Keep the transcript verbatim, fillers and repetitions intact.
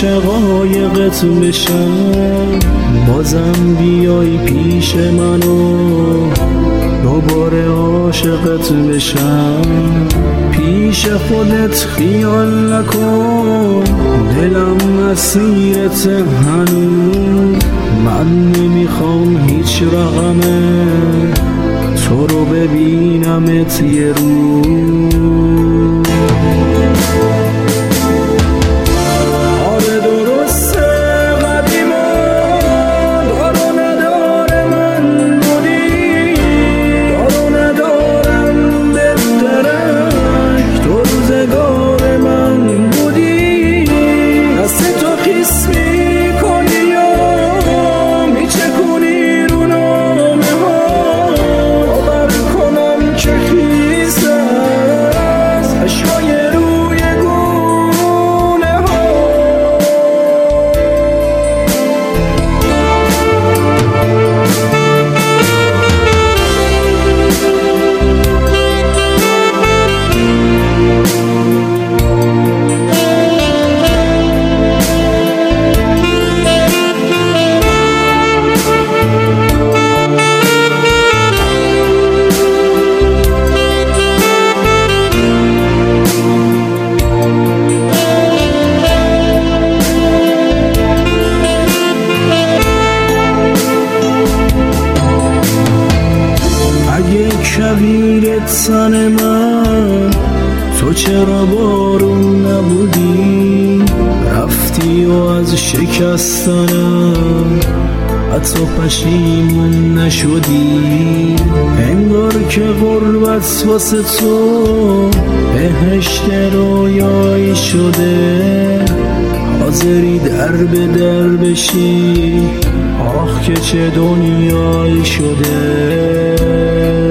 شقایقت بشم، بازم بیای پیش منو دوباره عاشقت بشم. پیش خودت خیال نکن، دلم اسیرت هنوز. من نمیخوام هیچ رقمه، تو رو ببینمت یه روز. شبیرت سن من، تو چرا بارون نبودی؟ رفتی و از شکستنم حتی پشیمون نشدی. انگار که غربت واسه تو بهشت رویایی شده، حاضری در به در بشی. آخ که چه دنیایی شده.